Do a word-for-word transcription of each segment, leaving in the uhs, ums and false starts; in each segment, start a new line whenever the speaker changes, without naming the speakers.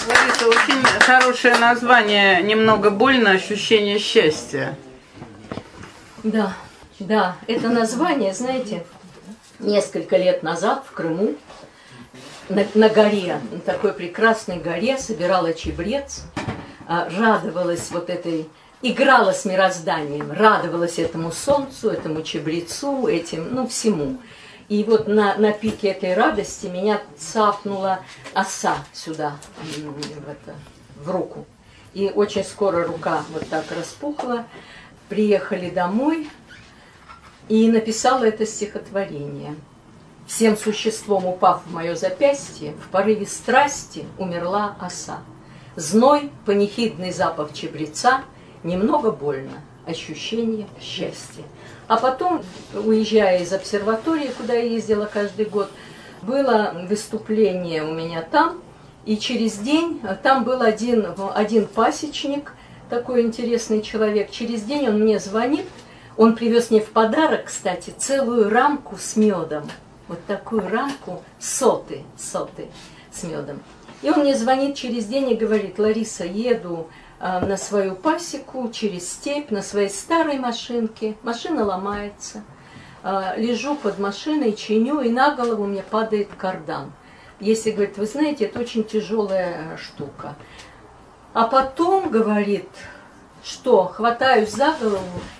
Лариса, очень хорошее название, немного больно, ощущение счастья.
Да, да, это название, знаете, несколько лет назад в Крыму на, на горе, на такой прекрасной горе собирала чебрец, радовалась вот этой, играла с мирозданием, радовалась этому солнцу, этому чебрецу, этим, ну, всему. И вот на, на пике этой радости меня цапнула оса сюда, в, это, в руку. И очень скоро рука вот так распухла. Приехали домой и написала это стихотворение. Всем существом упав в мое запястье, в порыве страсти умерла оса. Зной, панихидный запах чебреца, немного больно, ощущение счастья. А потом, уезжая из обсерватории, куда я ездила каждый год, было выступление у меня там, и через день там был один, один пасечник, такой интересный человек. Через день он мне звонит, он привез мне в подарок, кстати, целую рамку с медом. Вот такую рамку, соты, соты с медом. И он мне звонит через день и говорит: Лариса, еду на свою пасеку через степь, на своей старой машинке. Машина ломается. Лежу под машиной, чиню, и на голову мне падает кардан. Если, говорит, вы знаете, это очень тяжелая штука. А потом, говорит, что хватаюсь за голову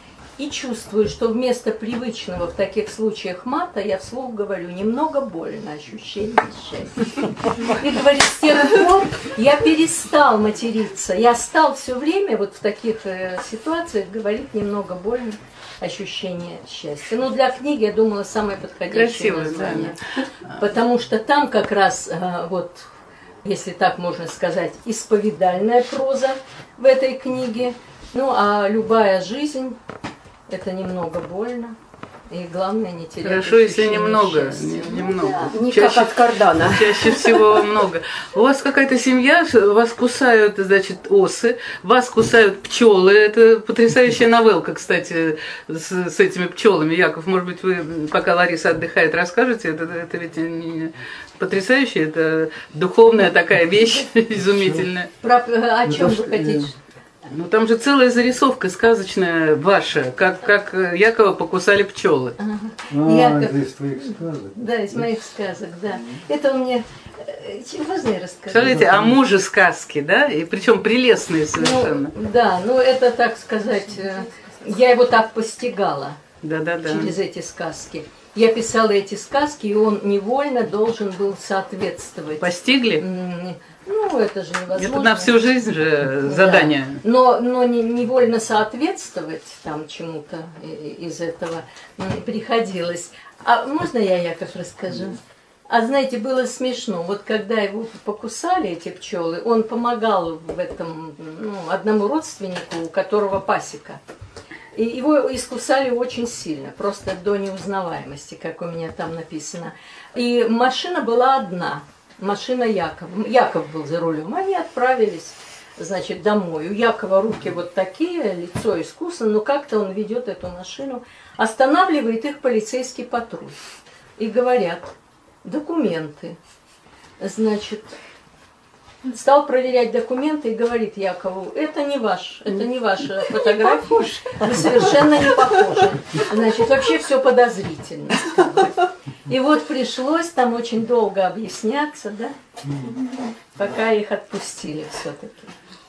и чувствую, что вместо привычного в таких случаях мата я вслух говорю: немного больно, ощущение счастья. И говорит, с тех пор я перестал материться. Я стал все время вот в таких э, ситуациях говорить немного больно, ощущение счастья. Ну, для книги, я думала, самое подходящее Красивое, название. Да. Потому что там как раз э, вот, если так можно сказать, исповедальная проза в этой книге. Ну, а любая жизнь – это немного больно. И главное, не терять.
Хорошо, если немного. Не, немного.
Да. Не чаще, как от кардана.
Чаще всего много. У вас какая-то семья, вас кусают, значит, осы, вас кусают пчелы. Это потрясающая новелка, кстати, с, с этими пчелами. Яков, может быть, вы, пока Лариса отдыхает, расскажете? Это, это ведь не потрясающе, это духовная такая вещь изумительная.
Про, о чем вы хотите?
Ну, там же целая зарисовка сказочная ваша, как, как Якова покусали пчелы.
Ага.
А,
Яков...
это из твоих сказок?
Да, из моих сказок, да. Это у меня... Можно я расскажу?
Скажите, о муже сказки, да? И причем прелестные совершенно.
Ну, да, ну это, так сказать, я его так постигала
да, да, да.
через эти сказки. Я писала эти сказки, и он невольно должен был соответствовать.
Постигли?
Ну, это же невозможно.
Это на всю жизнь же задание.
Да. Но, но не, невольно соответствовать там чему-то из этого приходилось. А можно я, Яков, расскажу? А знаете, было смешно. Вот когда его покусали, эти пчелы, он помогал в этом ну, одному родственнику, у которого пасека. И его искусали очень сильно, просто до неузнаваемости, как у меня там написано. И машина была одна. Машина Якова. Яков был за рулем. Они отправились, значит, домой. У Якова руки вот такие, лицо искусано, но как-то он ведет эту машину. Останавливает их полицейский патруль. И говорят: документы. Значит, стал проверять документы и говорит Якову: это не ваш, это не ваша фотография. Вы совершенно не похожи. Значит, вообще все подозрительно. И вот пришлось там очень долго объясняться, да, пока их отпустили все-таки.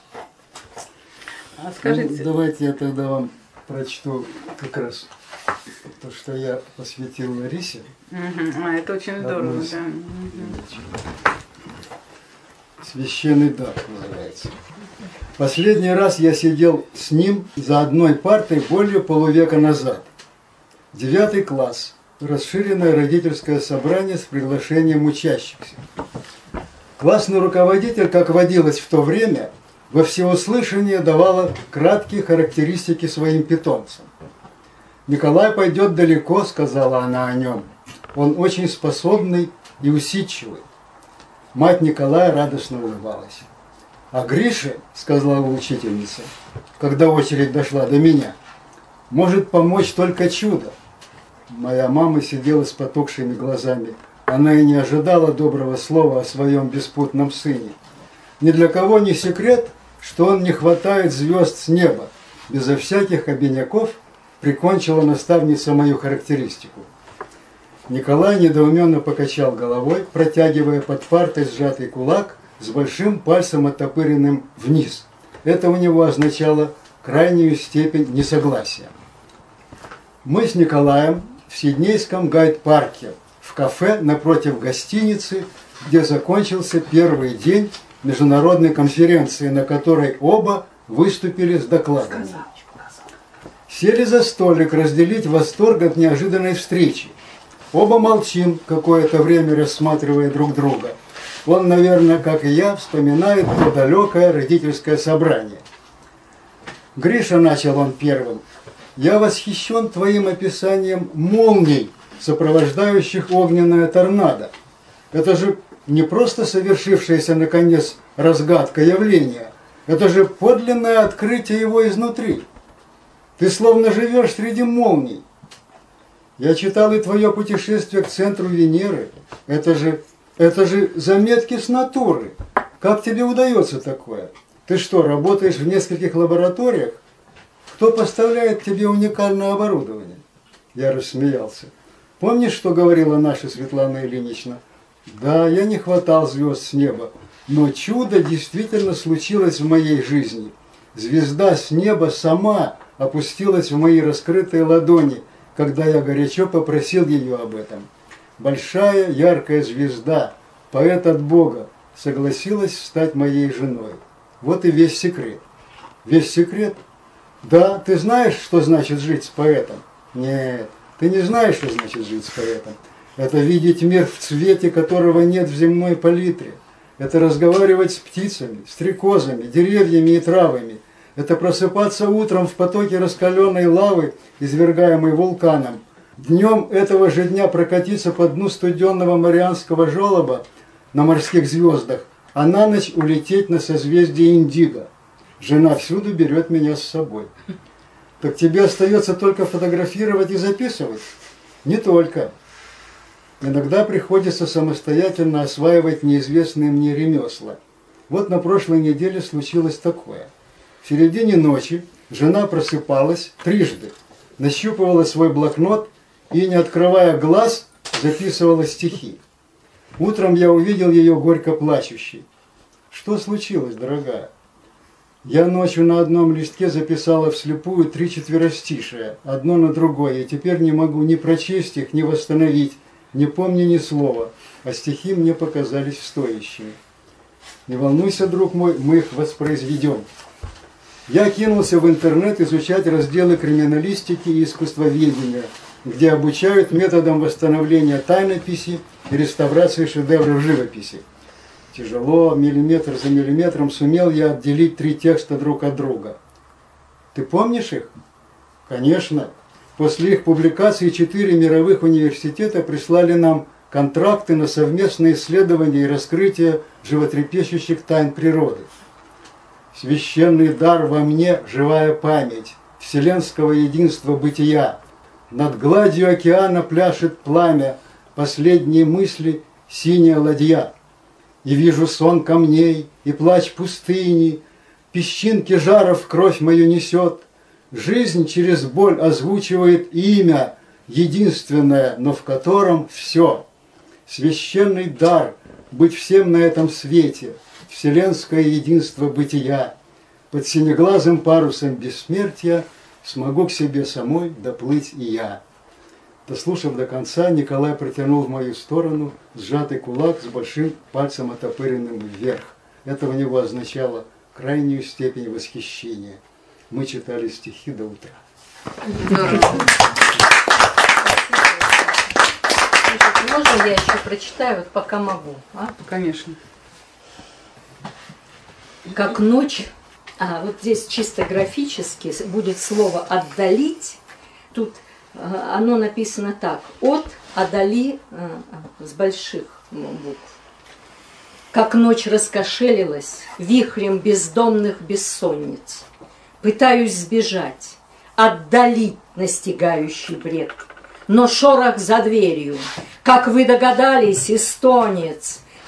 А скажите...
Ну, давайте я тогда вам прочту как раз то, что я посвятил Ларисе.
Угу. А, это очень здорово, да. Угу.
«Священный дар» называется. Последний раз я сидел с ним за одной партой более полувека назад. Девятый класс. Расширенное родительское собрание с приглашением учащихся. Классный руководитель, как водилось в то время, во всеуслышание давала краткие характеристики своим питомцам. «Николай пойдет далеко», — сказала она о нем. «Он очень способный и усидчивый». Мать Николая радостно улыбалась. «А Грише, — сказала учительница, когда очередь дошла до меня, — может помочь только чудо». Моя мама сидела с потухшими глазами. Она и не ожидала доброго слова о своем беспутном сыне. Ни для кого не секрет, что он не хватает звезд с неба. Безо всяких обиняков прикончила наставница мою характеристику. Николай недоуменно покачал головой, протягивая под партой сжатый кулак с большим пальцем оттопыренным вниз. Это у него означало крайнюю степень несогласия. Мы с Николаем в Сиднейском гайд-парке, в кафе напротив гостиницы, где закончился первый день международной конференции, на которой оба выступили с докладом. Сели за столик разделить восторг от неожиданной встречи. Оба молчим какое-то время, рассматривая друг друга. Он, наверное, как и я, вспоминает то далекое родительское собрание. «Гриша», — начал он первым, — «я восхищен твоим описанием молний, сопровождающих огненное торнадо. Это же не просто совершившаяся, наконец, разгадка явления. Это же подлинное открытие его изнутри. Ты словно живешь среди молний. Я читал и твое путешествие к центру Венеры. Это же, это же заметки с натуры. Как тебе удается такое? Ты что, работаешь в нескольких лабораториях? Кто поставляет тебе уникальное оборудование?» Я рассмеялся. «Помнишь, что говорила наша Светлана Ильинична? Да, я не хватал звезд с неба, но чудо действительно случилось в моей жизни. Звезда с неба сама опустилась в мои раскрытые ладони, когда я горячо попросил ее об этом. Большая яркая звезда, поэт от Бога, согласилась стать моей женой. Вот и весь секрет». «Весь секрет? Да, ты знаешь, что значит жить с поэтом?» «Нет, ты не знаешь, что значит жить с поэтом. Это видеть мир в цвете, которого нет в земной палитре. Это разговаривать с птицами, стрекозами, деревьями и травами. Это просыпаться утром в потоке раскаленной лавы, извергаемой вулканом. Днем этого же дня прокатиться по дну студенного Марианского желоба на морских звездах, а на ночь улететь на созвездие Индиго. Жена всюду берет меня с собой». «Так тебе остается только фотографировать и записывать?» «Не только. Иногда приходится самостоятельно осваивать неизвестные мне ремесла. Вот на прошлой неделе случилось такое. В середине ночи жена просыпалась трижды, нащупывала свой блокнот и, не открывая глаз, записывала стихи. Утром я увидел ее горько плачущей. «Что случилось, дорогая?» «Я ночью на одном листке записала вслепую три четверостишия, одно на другое, и теперь не могу ни прочесть их, ни восстановить, не помню ни слова, а стихи мне показались стоящими. Не волнуйся, друг мой, мы их воспроизведем». Я кинулся в интернет изучать разделы криминалистики и искусствоведения, где обучают методам восстановления тайнописи и реставрации шедевров живописи. Тяжело, миллиметр за миллиметром сумел я отделить три текста друг от друга. Ты помнишь их? Конечно. После их публикации четыре мировых университета прислали нам контракты на совместное исследование и раскрытие животрепещущих тайн природы. Священный дар во мне, живая память вселенского единства бытия. Над гладью океана пляшет пламя, последние мысли синяя ладья. И вижу сон камней, и плач пустыни, песчинки жара в кровь мою несет. Жизнь через боль озвучивает имя, единственное, но в котором все. Священный дар быть всем на этом свете, вселенское единство бытия. Под синеглазым парусом бессмертия смогу к себе самой доплыть и я. Дослушав до конца, Николай протянул в мою сторону сжатый кулак с большим пальцем оттопыренным вверх. Это у него означало крайнюю степень восхищения. Мы читали стихи до утра.
Можно я еще прочитаю, вот пока могу? А?
Конечно.
Как ночь, а вот здесь чисто графически будет слово «отдалить». Тут оно написано так: «От, отдали» с больших букв. Как ночь раскошелилась вихрем бездомных бессонниц. Пытаюсь сбежать, отдалить настигающий бред. Но шорох за дверью, как вы догадались, эстонец,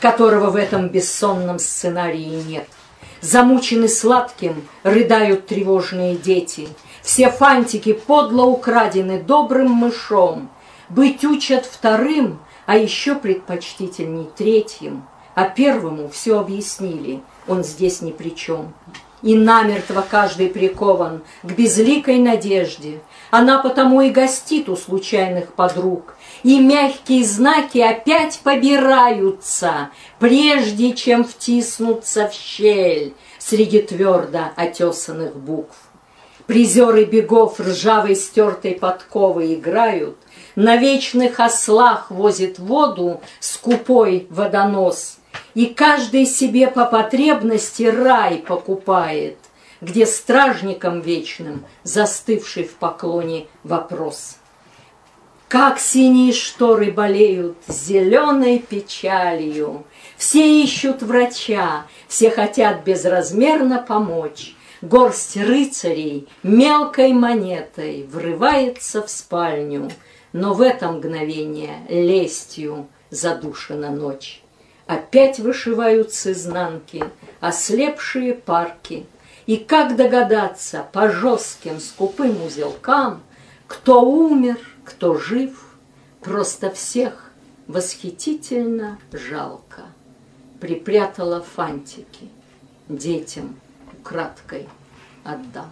которого в этом бессонном сценарии нет. Замучены сладким, рыдают тревожные дети. Все фантики подло украдены добрым мышом. Быть учат вторым, а еще предпочтительней третьим. А первому все объяснили, он здесь ни при чем. И намертво каждый прикован к безликой надежде. Она потому и гостит у случайных подруг. И мягкие знаки опять побираются, прежде чем втиснуться в щель среди твердо отесанных букв. Призеры бегов ржавой стертой подковы играют, на вечных ослах возит воду скупой водонос, и каждый себе по потребности рай покупает, где стражником вечным застывший в поклоне вопрос. Как синие шторы болеют зеленой печалью, все ищут врача, все хотят безразмерно помочь. Горсть рыцарей мелкой монетой врывается в спальню, но в это мгновение лестью задушена ночь. Опять вышивают с изнанки ослепшие парки, и как догадаться по жестким скупым узелкам, кто умер, кто жив, просто всех восхитительно жалко. Припрятала фантики, детям украдкой отдам.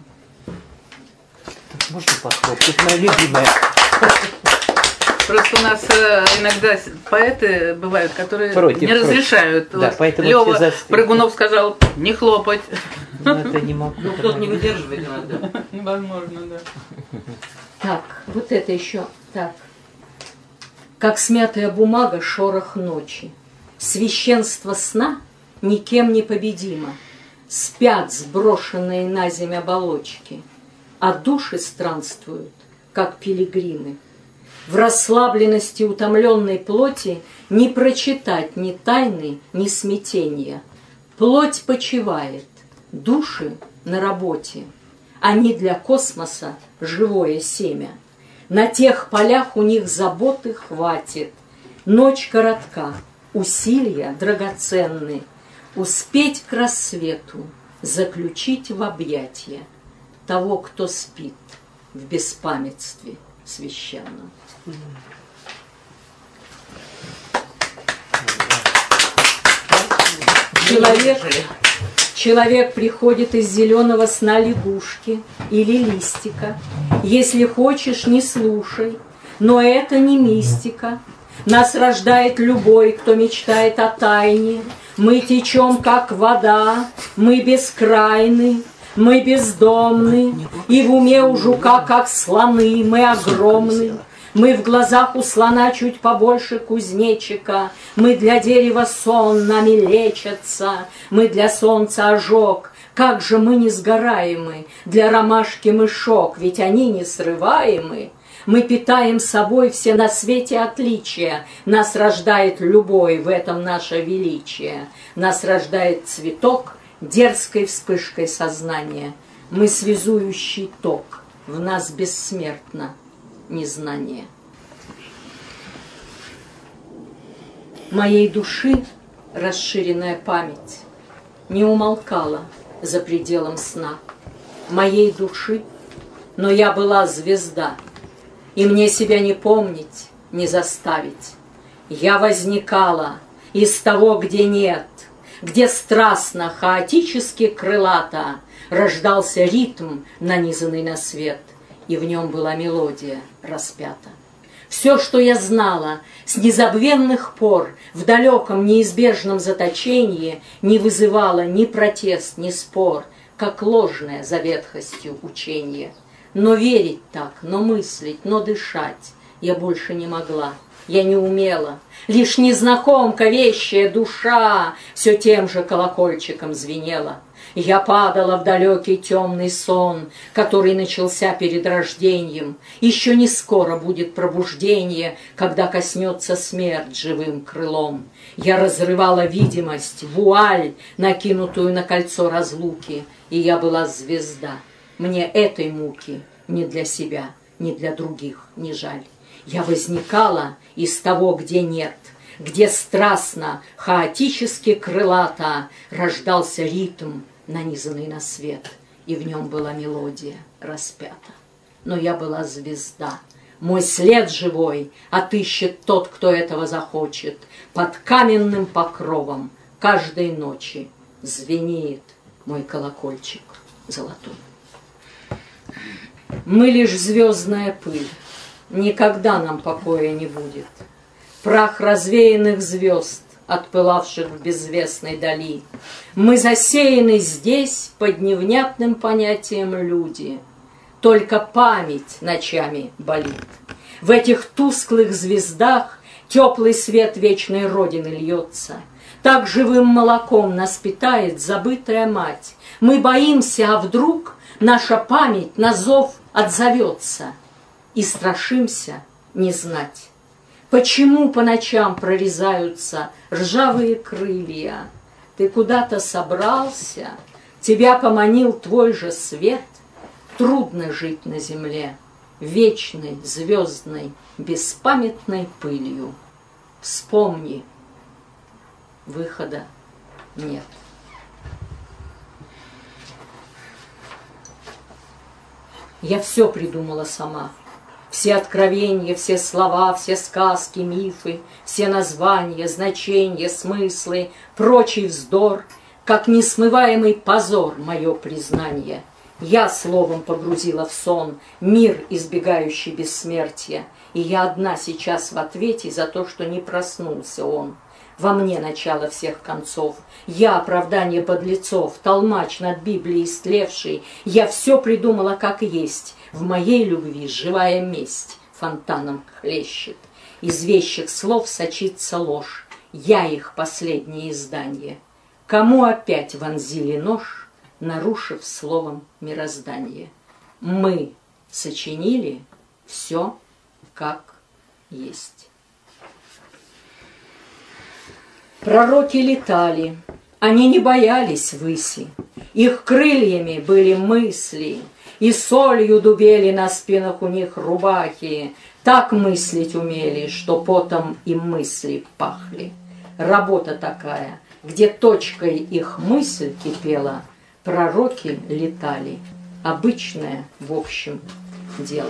Можно похлопать? Это моя любимая.
Просто у нас э, иногда поэты бывают, которые
Против,
не разрешают.
Да,
вот
поэтому
Лёва Прыгунов сказал не хлопать.
Ну, это не могу.
Ну, кто-то не выдерживает иногда.
Невозможно, да.
Так, вот это еще так. Как смятая бумага, шорох ночи. Священство сна никем не победимо. Спят сброшенные на земь оболочки, а души странствуют, как пилигримы. В расслабленности утомленной плоти не прочитать ни тайны, ни смятения. Плоть почивает, души на работе. Они для космоса живое семя. На тех полях у них заботы хватит. Ночь коротка, усилия драгоценны. Успеть к рассвету, заключить в объятия того, кто спит в беспамятстве священном. Человек, человек приходит из зеленого сна лягушки или листика. Если хочешь, не слушай, но это не мистика. Нас рождает любой, кто мечтает о тайне. Мы течем, как вода, мы бескрайны, мы бездомны, и в уме у жука, как слоны, мы огромны. Мы в глазах у слона чуть побольше кузнечика, мы для дерева сон, нами лечатся, мы для солнца ожог. Как же мы не сгораемы, для ромашки мышок, ведь они не срываемы. Мы питаем собой все на свете отличия. Нас рождает любой, в этом наше величие. Нас рождает цветок дерзкой вспышкой сознания. Мы связующий ток, в нас бессмертно незнание. Моей души расширенная память не умолкала за пределом сна. Моей души, но я была звезда, и мне себя не помнить, не заставить. Я возникала из того, где нет, где страстно, хаотически крылато рождался ритм, нанизанный на свет, и в нем была мелодия распята. Все, что я знала с незабвенных пор в далеком неизбежном заточении, не вызывало ни протест, ни спор, как ложное за ветхостью учение. Но верить так, но мыслить, но дышать я больше не могла, я не умела. Лишь незнакомка, вещая душа все тем же колокольчиком звенела. Я падала в далекий темный сон, который начался перед рождением. Еще не скоро будет пробуждение, когда коснется смерть живым крылом. Я разрывала видимость, вуаль, накинутую на кольцо разлуки, и я была звезда. Мне этой муки ни для себя, ни для других не жаль. Я возникала из того, где нет, где страстно, хаотически крылато рождался ритм, нанизанный на свет, и в нем была мелодия распята. Но я была звезда, мой след живой отыщет тот, кто этого захочет. Под каменным покровом каждой ночи звенеет мой колокольчик золотой. Мы лишь звездная пыль, никогда нам покоя не будет. Прах развеянных звезд, отпылавших в безвестной дали. Мы засеяны здесь под невнятным понятием люди. Только память ночами болит. В этих тусклых звездах теплый свет вечной Родины льется. Так живым молоком нас питает забытая мать. Мы боимся, а вдруг наша память на зов отзовется. И страшимся не знать, почему по ночам прорезаются ржавые крылья. Ты куда-то собрался, тебя поманил твой же свет. Трудно жить на земле вечной, звездной, беспамятной пылью. Вспомни, выхода нет. Я все придумала сама. Все откровения, все слова, все сказки, мифы, все названия, значения, смыслы, прочий вздор, как несмываемый позор мое признание. Я словом погрузила в сон мир, избегающий бессмертия, и я одна сейчас в ответе за то, что не проснулся он. Во мне начало всех концов, я оправдание подлецов, толмач над Библией истлевший. Я все придумала как есть, в моей любви живая месть фонтаном хлещет. Из вещих слов сочится ложь, я их последнее издание. Кому опять вонзили нож, нарушив словом мироздание? Мы сочинили все как есть. Пророки летали, они не боялись выси, их крыльями были мысли, и солью дубели на спинах у них рубахи, так мыслить умели, что потом и мысли пахли. Работа такая, где точкой их мысль кипела, пророки летали, обычное в общем дело.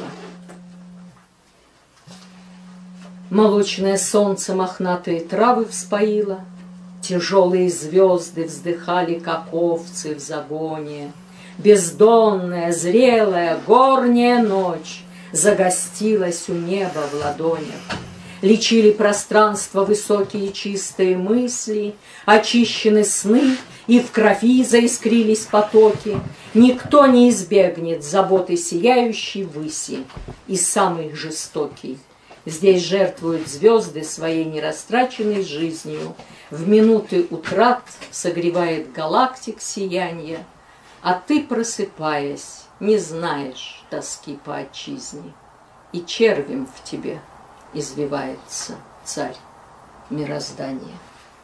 Молочное солнце мохнатые травы вспоило, тяжелые звезды вздыхали, как овцы в загоне. Бездонная, зрелая, горняя ночь загостилась у неба в ладонях. Лечили пространство высокие чистые мысли, очищены сны, и в крови заискрились потоки. Никто не избегнет заботы сияющей выси, и самый жестокий. Здесь жертвуют звезды своей нерастраченной жизнью, в минуты утрат согревает галактик сияние, а ты, просыпаясь, не знаешь тоски по отчизне, и червем в тебе извивается царь мироздания.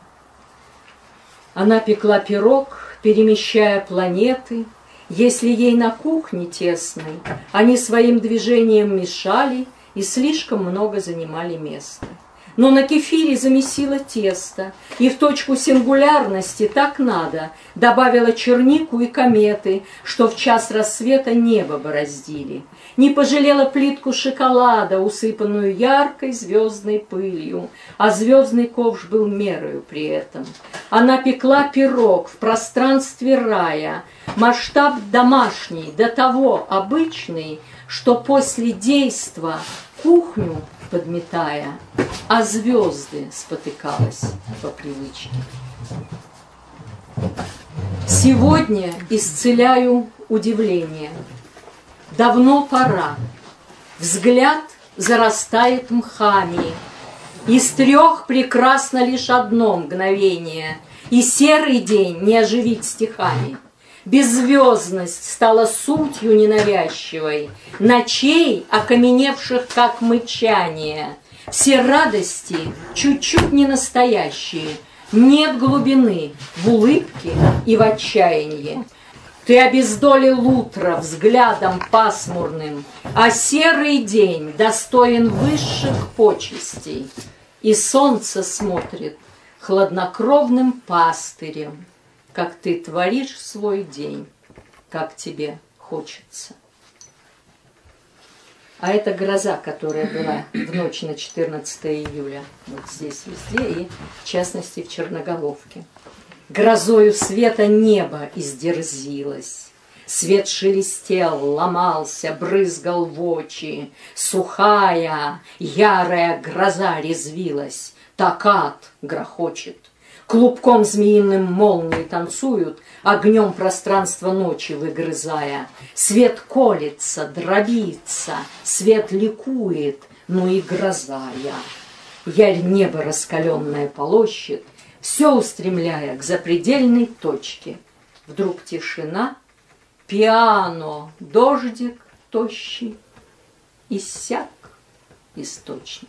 Она пекла пирог, перемещая планеты. Если ей на кухне тесной, они своим движением мешали и слишком много занимали места. Но на кефире замесила тесто, и в точку сингулярности так надо добавила чернику и кометы, что в час рассвета небо бороздили. Не пожалела плитку шоколада, усыпанную яркой звездной пылью, а звездный ковш был мерою при этом. Она пекла пирог в пространстве рая, масштаб домашний, до того обычный, что после действа кухню подметая, а звезды спотыкалась по привычке. Сегодня исцеляю удивление. Давно пора. Взгляд зарастает мхами. Из трех прекрасно лишь одно мгновение, и серый день не оживить стихами. Беззвездность стала сутью ненавязчивой, ночей, окаменевших, как мычание. Все радости чуть-чуть не настоящие, нет глубины в улыбке и в отчаянии. Ты обездолил утро взглядом пасмурным, а серый день достоин высших почестей. И солнце смотрит хладнокровным пастырем, как ты творишь свой день, как тебе хочется. А это гроза, которая была в ночь на четырнадцатое июля, вот здесь везде, и в частности в Черноголовке. Грозою света небо издерзилось, свет шелестел, ломался, брызгал в очи, сухая, ярая гроза резвилась, токат грохочет. Клубком змеиным молнии танцуют, огнем пространство ночи выгрызая. Свет колется, дробится, свет ликует, ну и гроза я. Ярь небо раскаленное полощет, все устремляя к запредельной точке. Вдруг тишина, пиано, дождик тощий, иссяк источник.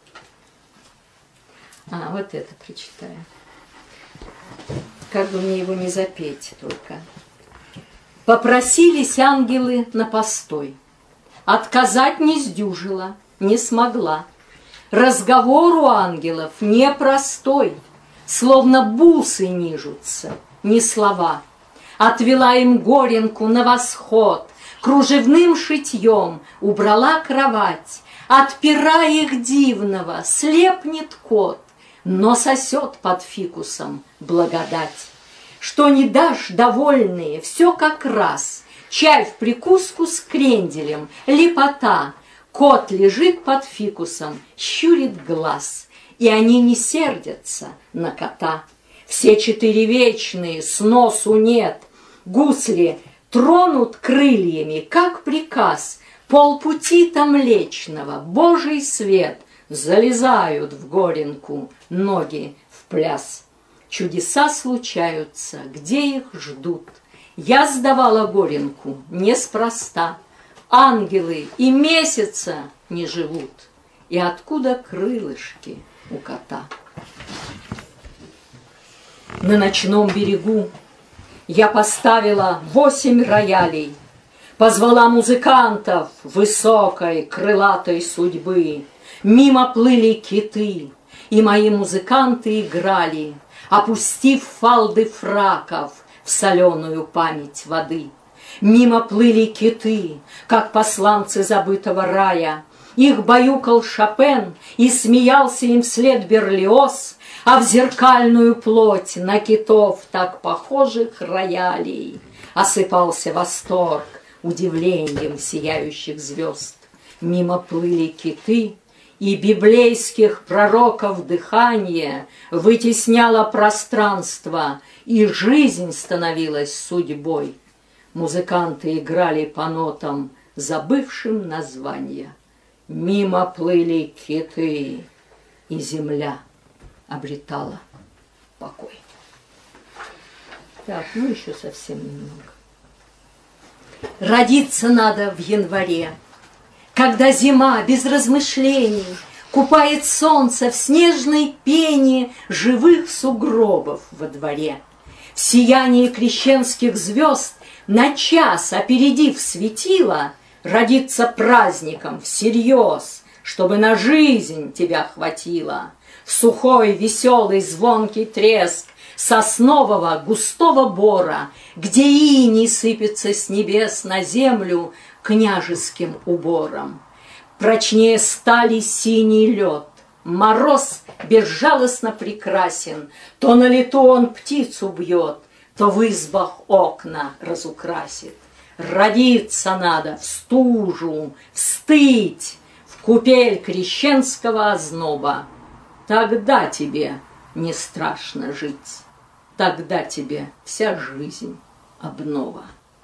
А, вот это прочитаю. Как бы мне его не запеть только. Попросились ангелы на постой. Отказать не сдюжила, не смогла. Разговор у ангелов непростой, словно бусы нижутся, не слова. Отвела им горенку на восход, кружевным шитьем убрала кровать. От пера их дивного слепнет кот, но сосет под фикусом благодать. Что не дашь, довольные, все как раз. Чай в прикуску с кренделем, лепота. Кот лежит под фикусом, щурит глаз, и они не сердятся на кота. Все четыре вечные, сносу нет. Гусли тронут крыльями, как приказ. Полпути-то Млечного, Божий свет, залезают в горенку ноги в пляс. Чудеса случаются, где их ждут. Я сдавала горенку неспроста. Ангелы и месяца не живут. И откуда крылышки у кота? На ночном берегу я поставила восемь роялей, позвала музыкантов высокой крылатой судьбы. Мимо плыли киты, и мои музыканты играли, опустив фалды фраков в соленую память воды. Мимо плыли киты, как посланцы забытого рая. Их баюкал Шопен, и смеялся им вслед Берлиоз, а в зеркальную плоть на китов так похожих роялей осыпался восторг удивлением сияющих звезд. Мимо плыли киты, и библейских пророков дыхание вытесняло пространство, и жизнь становилась судьбой. Музыканты играли по нотам, забывшим названия. Мимо плыли киты, и земля обретала покой. Так, ну еще совсем немного. Родиться надо в январе, когда зима без размышлений купает солнце в снежной пене живых сугробов во дворе. В сиянии крещенских звезд на час опередив светило, родиться праздником всерьез, чтобы на жизнь тебя хватило. В сухой, веселый, звонкий треск соснового густого бора, где иней сыпется с небес на землю княжеским убором. Прочнее стали синий лед, мороз безжалостно прекрасен, то на лету он птицу бьет, то в избах окна разукрасит. Родиться надо в стужу, встыть в купель крещенского озноба. Тогда тебе не страшно жить, тогда тебе вся жизнь обнова.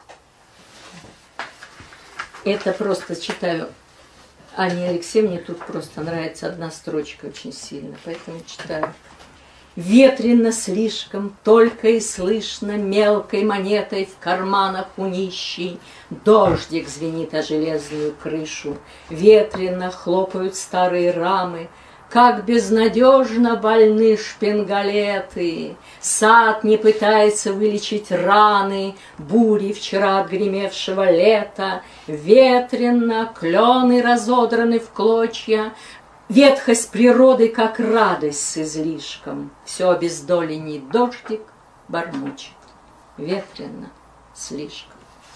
Это просто читаю Анне Алексеевне, тут просто нравится одна строчка очень сильно, поэтому читаю. Ветрено слишком, только и слышно мелкой монетой в карманах у нищей. Дождик звенит о железную крышу, ветрено хлопают старые рамы. Как безнадежно больны шпингалеты, сад не пытается вылечить раны бури вчера отгремевшего лета. Ветрено, клены разодраны в клочья, Ветхость природы, как радость с излишком, все обездоленный дождик бормочет, ветрено слишком.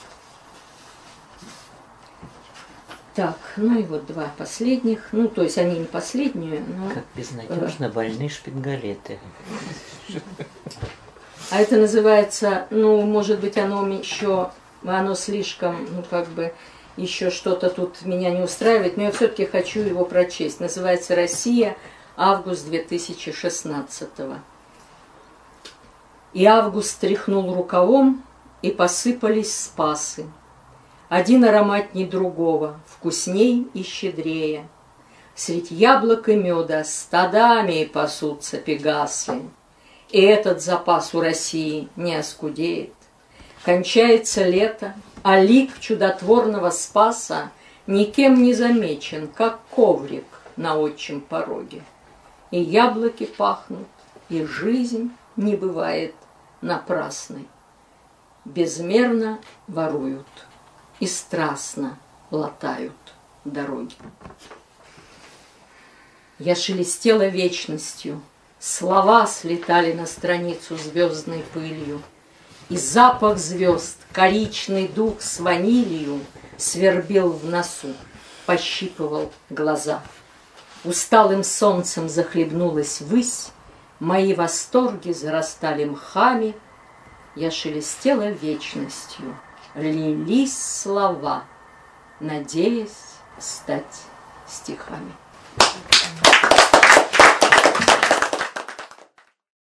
Так, ну и вот два последних, ну то есть они не последние, но...
Как безнадежно больны шпингалеты.
А это называется, ну, может быть, оно еще, оно слишком, ну, как бы, еще что-то тут меня не устраивает, но я все-таки хочу его прочесть. Называется «Россия. Август две тысячи шестнадцатого». И август тряхнул рукавом, и посыпались спасы. Один ароматней другого, вкусней и щедрее. Средь яблок и меда стадами пасутся пегасы. И этот запас у России не оскудеет. Кончается лето, а лик чудотворного спаса никем не замечен, как коврик на отчим пороге. И яблоки пахнут, и жизнь не бывает напрасной. Безмерно воруют и страстно латают дороги. Я шелестела вечностью, слова слетали на страницу звездной пылью, и запах звезд, коричный дух с ванилью свербел в носу, пощипывал глаза. Усталым солнцем захлебнулась высь, мои восторги зарастали мхами, я шелестела вечностью, лились слова, надеясь стать стихами.